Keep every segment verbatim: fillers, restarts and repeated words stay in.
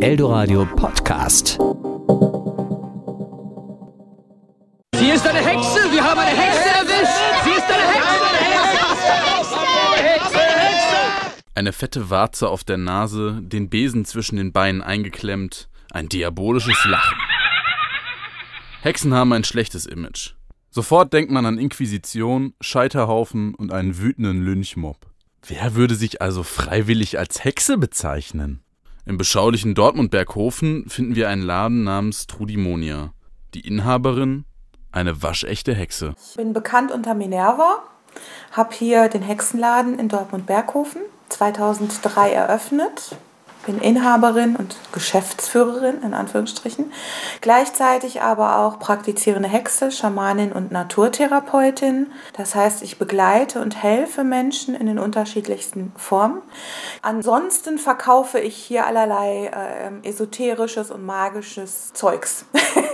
Eldoradio Podcast. Sie ist eine Hexe! Wir haben eine Hexe erwischt! Sie ist eine Hexe! Eine Hexe! Hexe! Eine fette Warze auf der Nase, den Besen zwischen den Beinen eingeklemmt, ein diabolisches Lachen. Hexen haben ein schlechtes Image. Sofort denkt man an Inquisition, Scheiterhaufen und einen wütenden Lynchmob. Wer würde sich also freiwillig als Hexe bezeichnen? Im beschaulichen Dortmund-Berghofen finden wir einen Laden namens Trudimonia. Die Inhaberin, eine waschechte Hexe. Ich bin bekannt unter Minerva, habe hier den Hexenladen in Dortmund-Berghofen zweitausenddrei eröffnet. Bin Inhaberin und Geschäftsführerin, in Anführungsstrichen. Gleichzeitig aber auch praktizierende Hexe, Schamanin und Naturtherapeutin. Das heißt, ich begleite und helfe Menschen in den unterschiedlichsten Formen. Ansonsten verkaufe ich hier allerlei äh, esoterisches und magisches Zeugs.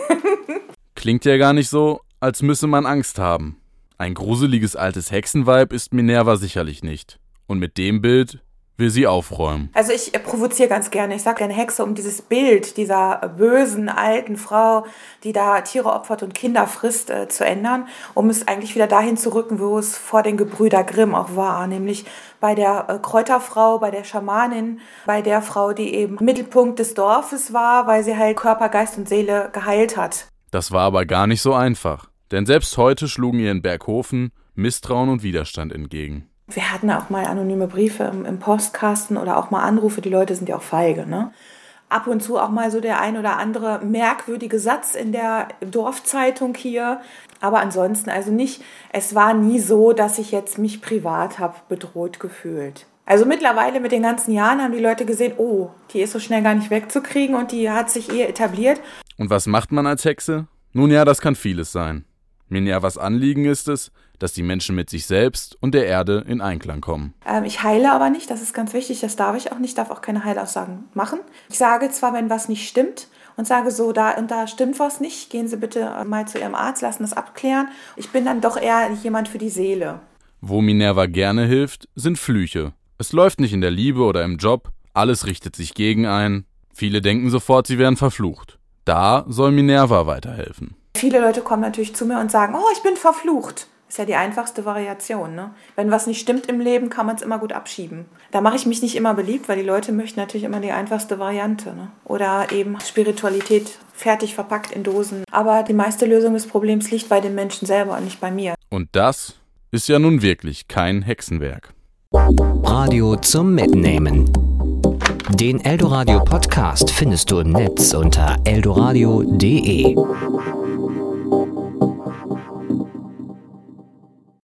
Klingt ja gar nicht so, als müsse man Angst haben. Ein gruseliges altes Hexenweib ist Minerva sicherlich nicht. Und mit dem Bild will sie aufräumen. Also ich äh, provoziere ganz gerne. Ich sage gerne Hexe, um dieses Bild dieser bösen alten Frau, die da Tiere opfert und Kinder frisst, äh, zu ändern, um es eigentlich wieder dahin zu rücken, wo es vor den Gebrüder Grimm auch war, nämlich bei der äh, Kräuterfrau, bei der Schamanin, bei der Frau, die eben Mittelpunkt des Dorfes war, weil sie halt Körper, Geist und Seele geheilt hat. Das war aber gar nicht so einfach, denn selbst heute schlugen ihr in Berghofen Misstrauen und Widerstand entgegen. Wir hatten auch mal anonyme Briefe im, im Postkasten oder auch mal Anrufe, die Leute sind ja auch feige, ne? Ab und zu auch mal so der ein oder andere merkwürdige Satz in der Dorfzeitung hier. Aber ansonsten also nicht, es war nie so, dass ich jetzt mich privat habe bedroht gefühlt. Also mittlerweile mit den ganzen Jahren haben die Leute gesehen, oh, die ist so schnell gar nicht wegzukriegen und die hat sich eher etabliert. Und was macht man als Hexe? Nun ja, das kann vieles sein. Minervas Anliegen ist es, dass die Menschen mit sich selbst und der Erde in Einklang kommen. Ähm, ich heile aber nicht, das ist ganz wichtig, das darf ich auch nicht, darf auch keine Heilaussagen machen. Ich sage zwar, wenn was nicht stimmt und sage so, da und da stimmt was nicht, gehen Sie bitte mal zu Ihrem Arzt, lassen das abklären. Ich bin dann doch eher jemand für die Seele. Wo Minerva gerne hilft, sind Flüche. Es läuft nicht in der Liebe oder im Job, alles richtet sich gegen einen. Viele denken sofort, sie werden verflucht. Da soll Minerva weiterhelfen. Viele Leute kommen natürlich zu mir und sagen, oh, ich bin verflucht. Ist ja die einfachste Variation, ne? Wenn was nicht stimmt im Leben, kann man es immer gut abschieben. Da mache ich mich nicht immer beliebt, weil die Leute möchten natürlich immer die einfachste Variante, ne? Oder eben Spiritualität fertig verpackt in Dosen. Aber die meiste Lösung des Problems liegt bei den Menschen selber und nicht bei mir. Und das ist ja nun wirklich kein Hexenwerk. Radio zum Mitnehmen. Den Eldoradio Podcast findest du im Netz unter eldoradio punkt de.